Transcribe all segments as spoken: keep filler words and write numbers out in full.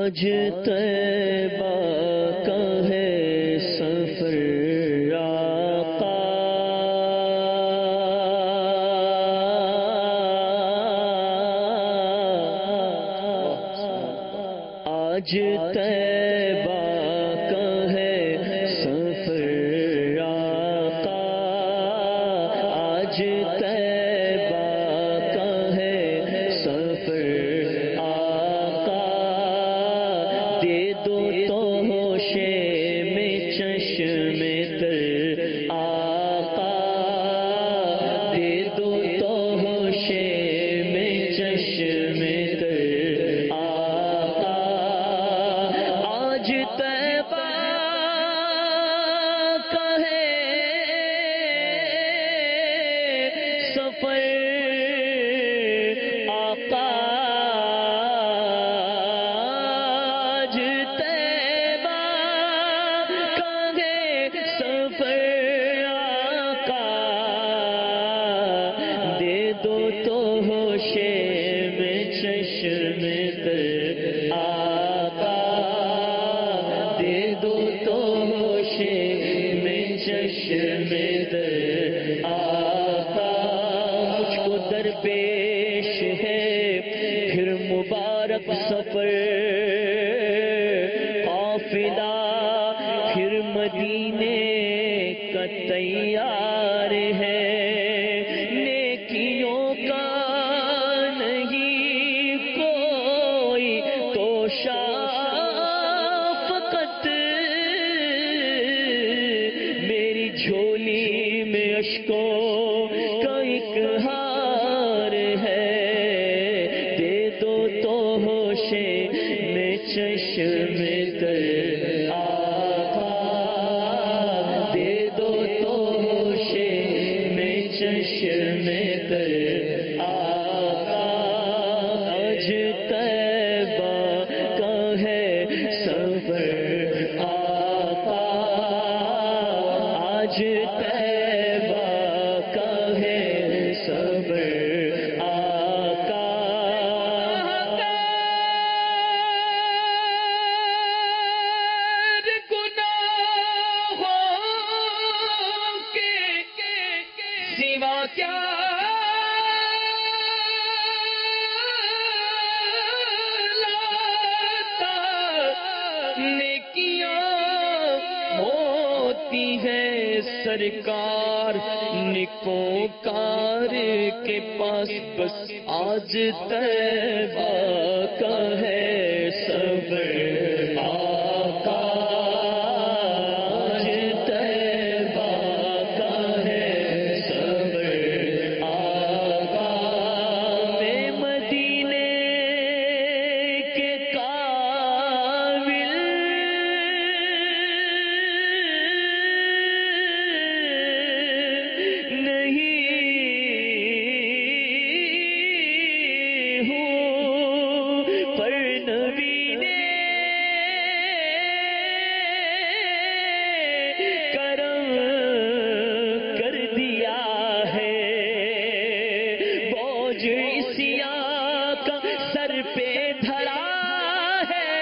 آج طیبہ کا ہے سفر آقا، آج طیبہ کا ہے سفر آقا، آج طیبہ کا ہے سفر آقا، دے دو تو ہوشے میں چشم تر آقا، دے دو تو ہوشے میں چشم تر آقا، آج طیبہ کا ہے سفر آقا، آج طیبہ کا ہے سفر آقا، دے دو تو ہوشے میں چشم تر آقا، دے دو تو ہوشے میں چشم تر آقا، مجھ کو درپیش ہے پھر مبارک سفر، قافلہ پھر مدینے کا تیار ہے، نیکیوں کا نہیں کوئی توشا، فقط میری جھولی میں اشکوں کا ایک ہار ہے، دے دو تو ہوشے میں چشم تر آقا، دے دو تو ہوشے میں چشم تر آقا، آج طیبہ کا ہے سفر آقا، آج طیبہ کا ہے سفر آقا، گناہوں کے سوا کیا لاتا، نیکیاں ہوتی ہے سرکار نکوکار کے پاس، بس آج طیبہ کا ہے سفر آقا، آج طیبہ کا ہے سفر آقا، میں مدینے کے قابل نہیں ہوں، پر نبی نے کرم کر دیا ہے، بوجھ عصیاں کا سر پہ دھرا ہے،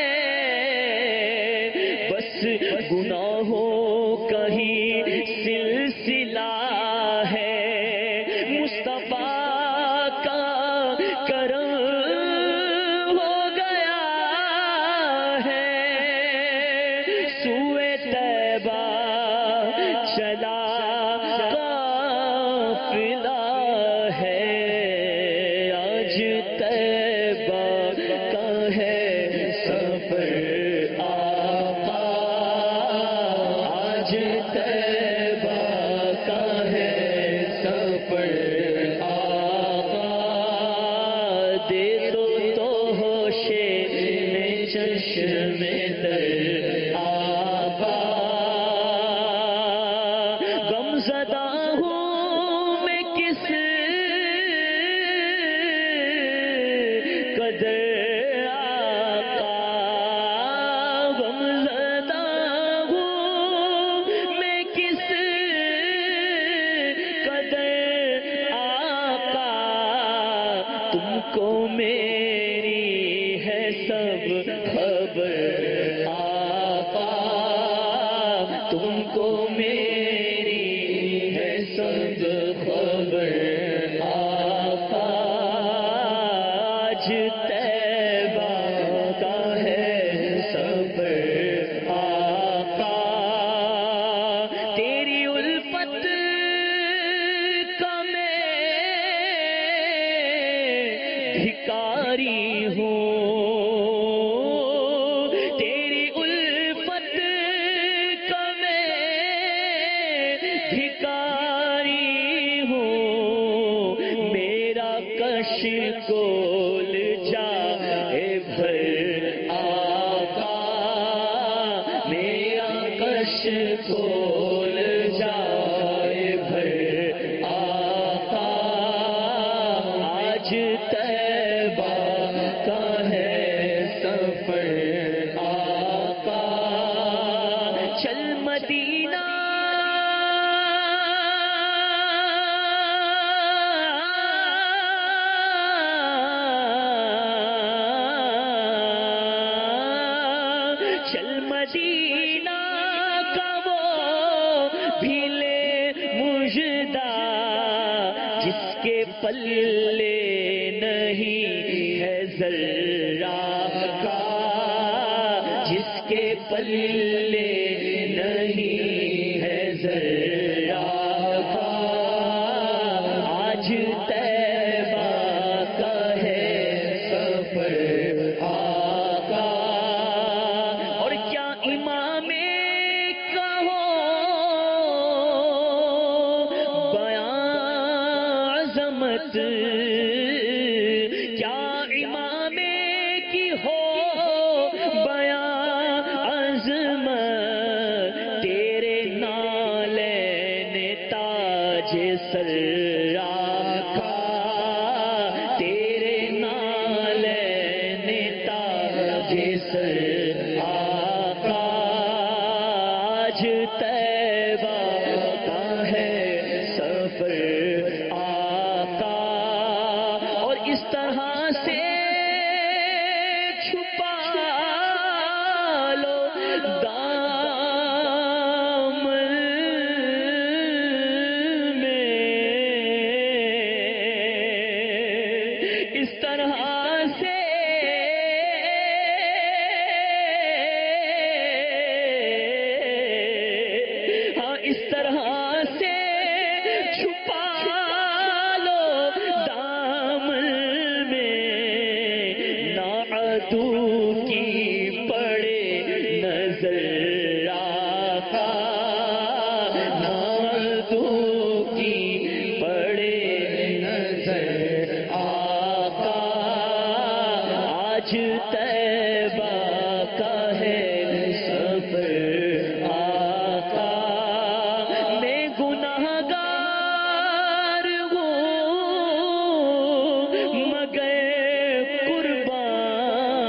بس گناہوں کا ہی سلسلہ ہے، مصطفیٰ کا کرم ہو گیا ہے، سوئے طیبہ چلا قافلہ ہے، آج طیبہ کا ہے سفر آقا، خبر آقا، تم کو میری ہے سب خبر آقا، آج طیبہ کا ہے سفر آقا، تیری الفت کا میں بھکاری ہوں، تیری الفت کا میں بھکاری ہوں، میرا کش کول جائے بھر آقا، میرا کش کول جائے بھر آقا، آج طیبہ کا ہے سفر آقا، چل مدینہ چل مدینہ کا وہ بھی لے مژدہ، جس کے پلے نہیں ہے ذرہ کا، جس کے پلے نہیں ہے ذرہ کا، آج طیبہ کا ہے سفر آقا، اور کیا امام کا ہو بیان عظمت، کیا امام کی ہو بیان عظمت، تیرے نالین تاج سر آقا، تیرے نالین تاج سر آقا، آج طیبہ کا ہے سفر آقا، اور اس طرح سے چھپا لو دامن میں، اس طرح سے ہاں اس طرح سے چھپا لو دامن میں، نہ عدو کی پڑے نظر آقا، نہ عدو کی پڑے نظر آقا، آج طیبہ کا ہے سفر آقا، میں گناہ گار ہوں مگر قربان،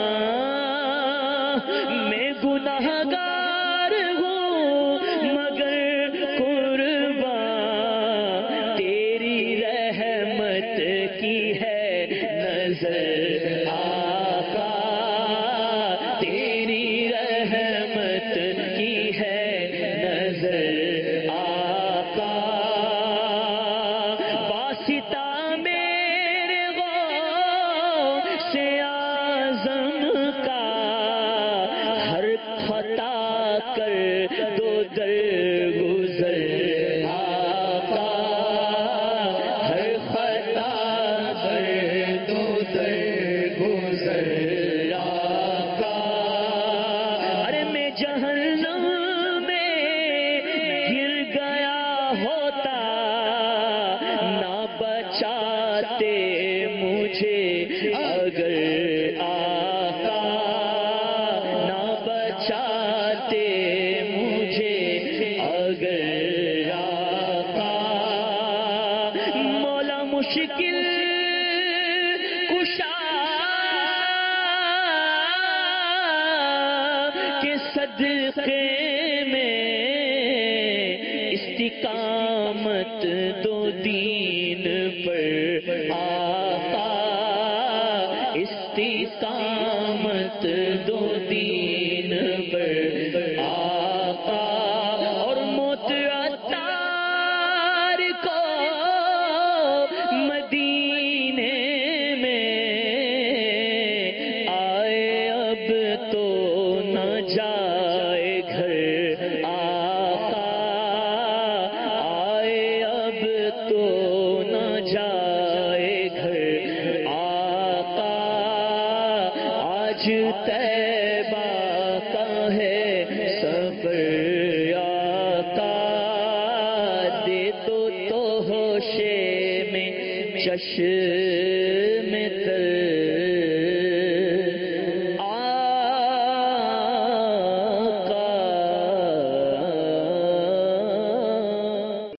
میں گناہ گار ہوں مگر قربان، تیری رحمت کی ہے نظر آقا، تیری رحمت کی ہے نظر آقا، واسطہ میرے غوث اعظم کا، ہر خطا کر دو در گزر آقا، ہر خطا کر دو در گزر آقا، ارے میں جہنم میں گر گیا ہوتا، نہ بچاتے مجھے اگر آقا، نہ بچاتے مجھے اگر آقا، مولا مشکل کشا کے صدقے میں استقامت دو دین پر آقا، استقامت مت دو دین پر آقا اور موت عطار کو مدینے میں آئے اب تو نہ جائے گھر آقا آئے اب تو نہ جائے گھر آقا آج طیبہ کا ہے سفر آقا دے دو تو ہوشے میں چشم تر